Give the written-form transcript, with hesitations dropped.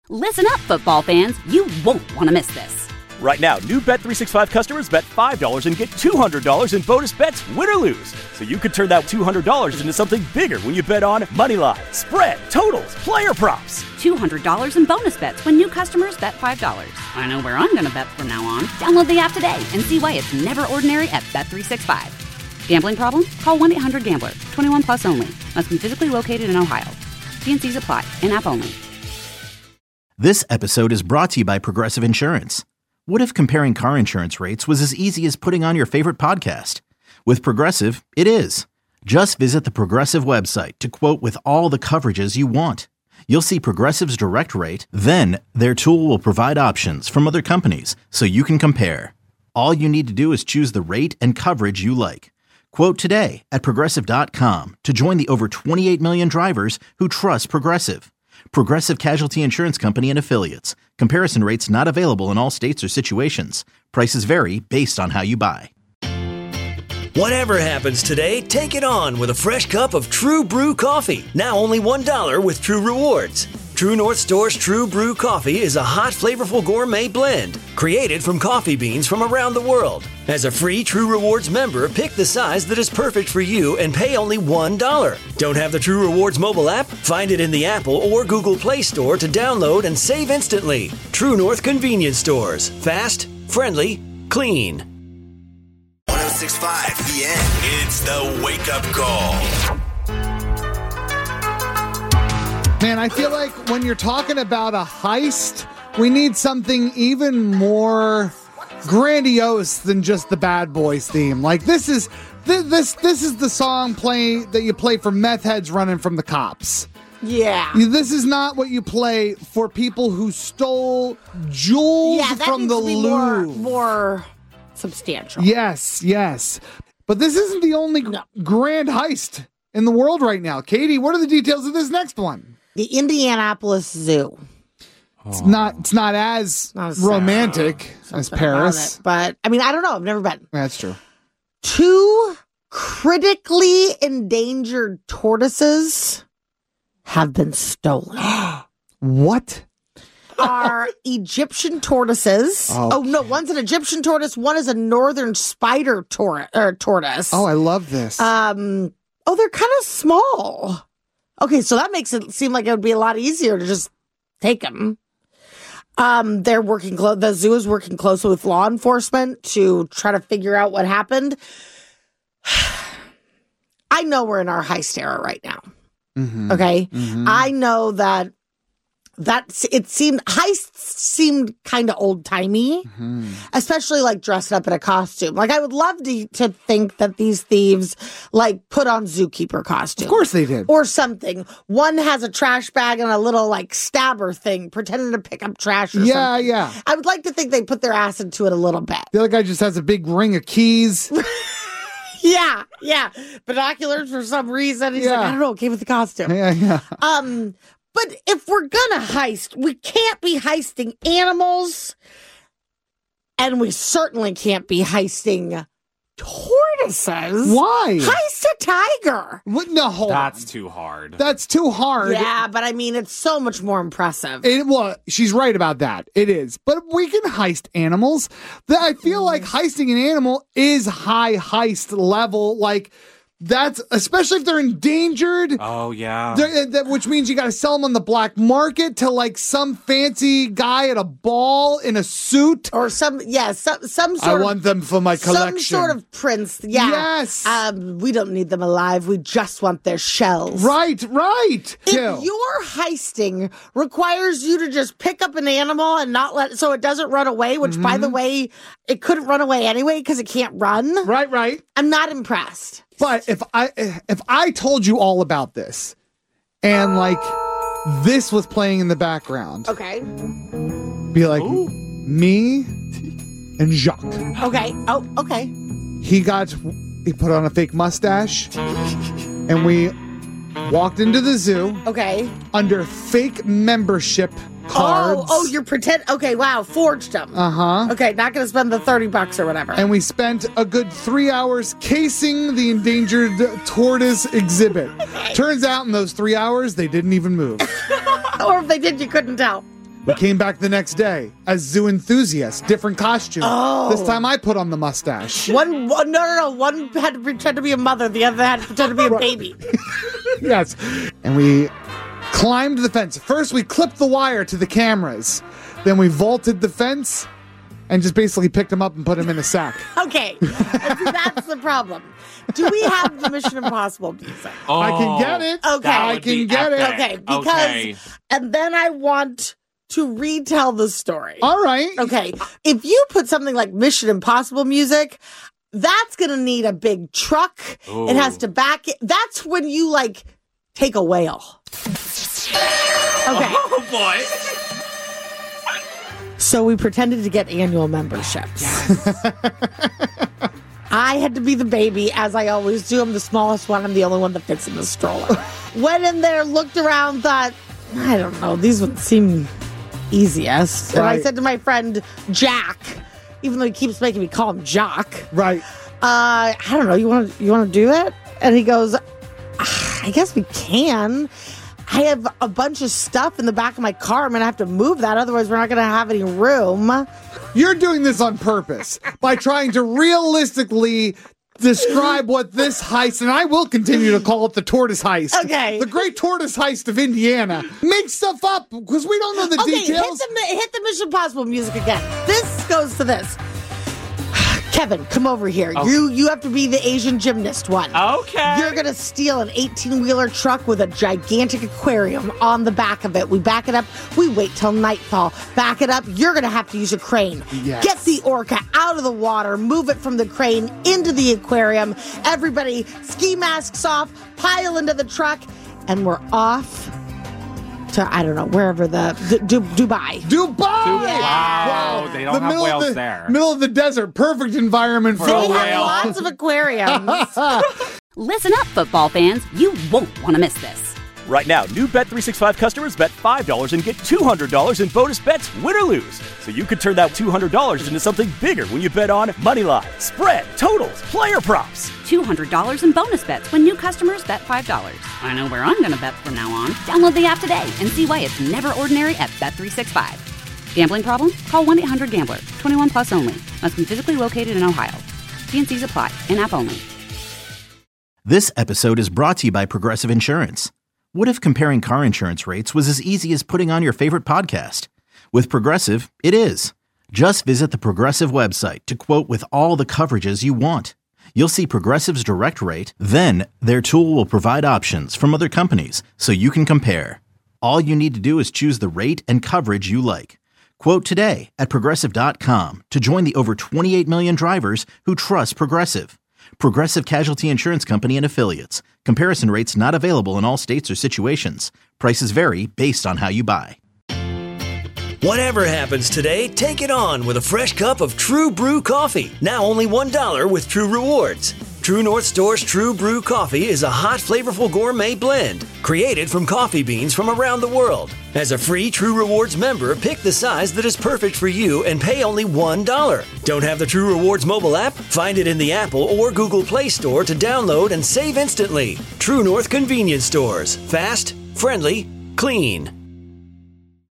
Listen up, football fans. You won't want to miss this. Right now, new Bet365 customers bet $5 and get $200 in bonus bets, win or lose. So you could turn that $200 into something bigger when you bet on moneyline, spread, totals, player props. $200 in bonus bets when new customers bet $5. I know where I'm going to bet from now on. Download the app today and see why it's never ordinary at Bet365. Gambling problem? Call 1-800-GAMBLER. 21 plus only. Must be physically located in Ohio. T&Cs apply. In-app only. This episode is brought to you by Progressive Insurance. What if comparing car insurance rates was as easy as putting on your favorite podcast? With Progressive, it is. Just visit the Progressive website to quote with all the coverages you want. You'll see Progressive's direct rate, then their tool will provide options from other companies so you can compare. All you need to do is choose the rate and coverage you like. Quote today at Progressive.com to join the over 28 million drivers who trust Progressive. Progressive Casualty Insurance Company and Affiliates. Comparison rates not available in all states or situations. Prices vary based on how you buy. Whatever happens today, take it on with a fresh cup of True Brew coffee. Now only $1 with True Rewards. True North Store's True Brew coffee is a hot, flavorful gourmet blend created from coffee beans from around the world. As a free True Rewards member, pick the size that is perfect for you and pay only $1. Don't have the True Rewards mobile app? Find it in the Apple or Google Play Store to download and save instantly. True North Convenience Stores. Fast, friendly, clean. 106.5 EN. It's the wake-up call. Man, I feel like when you're talking about a heist, we need something even more grandiose than just the Bad Boys theme. Like this is the song that you play for meth heads running from the cops. Yeah. This is not what you play for people who stole jewels from the Louvre. More substantial. Yes. But this isn't the only grand heist in the world right now. Katie, what are the details of this next one? The Indianapolis Zoo. It's not as romantic as Paris. But, I mean, I don't know. I've never been. That's true. 2 critically endangered tortoises have been stolen. What? Are Egyptian tortoises. Oh, no. One's an Egyptian tortoise. One is a northern spider tortoise. Oh, I love this. They're kind of small. Okay, so that makes it seem like it would be a lot easier to just take them. They're working the zoo is working closely with law enforcement to try to figure out what happened. I know we're in our heist era right now. Mm-hmm. Okay? Mm-hmm. I know that heists seemed kind of old-timey, especially like dressed up in a costume. Like I would love to think that these thieves like put on zookeeper costume. Of course they did. Or something. One has a trash bag and a little like stabber thing pretending to pick up trash or something. Yeah. I would like to think they put their ass into it a little bit. The other guy just has a big ring of keys. Yeah. Binoculars for some reason. He's like, I don't know, it came with the costume. Yeah. But if we're gonna heist, we can't be heisting animals, and we certainly can't be heisting tortoises. Why? Heist a tiger. What? No, hold on. That's too hard. Yeah, but I mean, it's so much more impressive. Well, she's right about that. It is. But we can heist animals. I feel like heisting an animal is high heist level. Like, that's especially if they're endangered. Oh, yeah. Which means you got to sell them on the black market to like some fancy guy at a ball in a suit. Or some sort I want them for my collection. Some sort of prince. Yeah. Yes. We don't need them alive. We just want their shells. Right. If your heisting requires you to just pick up an animal and not let so it doesn't run away, which by the way, it couldn't run away anyway because it can't run. Right. I'm not impressed. But if I told you all about this and like this was playing in the background. Okay. Be like me and Jacques. Okay. Oh, okay. He put on a fake mustache and we walked into the zoo. Okay. Under fake membership cards. Oh, you're okay, wow, forged them. Uh-huh. Okay, not going to spend the $30 or whatever. And we spent a good 3 hours casing the endangered tortoise exhibit. Turns out in those 3 hours, they didn't even move. Or if they did, you couldn't tell. We came back the next day as zoo enthusiasts, different costume. Oh. This time I put on the mustache. One had to pretend to be a mother, the other had to pretend to be a baby. Yes. And we climbed the fence. First, we clipped the wire to the cameras. Then we vaulted the fence and just basically picked him up and put him in a sack. Okay, that's the problem. Do we have the Mission Impossible music? Oh, I can get it. Okay. I can get it. Okay, because, and then I want to retell the story. All right. Okay, if you put something like Mission Impossible music, that's going to need a big truck. Ooh. It has to back it. That's when you, like, take a whale. Okay. Oh, boy. So we pretended to get annual memberships. I had to be the baby, as I always do. I'm the smallest one. I'm the only one that fits in the stroller. Went in there, looked around, thought, I don't know, these would seem easiest. And I Right. said to my friend Jack, even though he keeps making me call him Jock, Right. I don't know, you want to do that? And he goes, I guess we can. I have a bunch of stuff in the back of my car. I'm going to have to move that. Otherwise, we're not going to have any room. You're doing this on purpose by trying to realistically describe what this heist, and I will continue to call it the tortoise heist. Okay. The great tortoise heist of Indiana. Make stuff up because we don't know the details. Hit the Mission Impossible music again. This goes to this. Kevin, come over here. Oh. You have to be the Asian gymnast one. Okay. You're going to steal an 18-wheeler truck with a gigantic aquarium on the back of it. We back it up. We wait till nightfall. Back it up. You're going to have to use a crane. Yes. Get the orca out of the water. Move it from the crane into the aquarium. Everybody, ski masks off. Pile into the truck. And we're off to, I don't know, wherever Dubai. Dubai! Wow. They don't have middle whales of the, there. Middle of the desert. Perfect environment for They a have whale. lots of aquariums. Listen up, football fans. You won't want to miss this. Right now, new Bet365 customers bet $5 and get $200 in bonus bets, win or lose. So you could turn that $200 into something bigger when you bet on Moneyline, spread, totals, player props. $200 in bonus bets when new customers bet $5. I know where I'm going to bet from now on. Download the app today and see why it's never ordinary at Bet365. Gambling problem? Call 1-800-GAMBLER. 21 plus only. Must be physically located in Ohio. T&Cs apply. In-app only. This episode is brought to you by Progressive Insurance. What if comparing car insurance rates was as easy as putting on your favorite podcast? With Progressive, it is. Just visit the Progressive website to quote with all the coverages you want. You'll see Progressive's direct rate, then their tool will provide options from other companies so you can compare. All you need to do is choose the rate and coverage you like. Quote today at Progressive.com to join the over 28 million drivers who trust Progressive. Progressive Casualty Insurance Company and Affiliates. Comparison rates not available in all states or situations. Prices vary based on how you buy. Whatever happens today, take it on with a fresh cup of True Brew coffee. Now only $1 with True Rewards. True North Store's True Brew coffee is a hot, flavorful gourmet blend created from coffee beans from around the world. As a free True Rewards member, pick the size that is perfect for you and pay only $1. Don't have the True Rewards mobile app? Find it in the Apple or Google Play Store to download and save instantly. True North Convenience Stores. Fast, friendly, clean.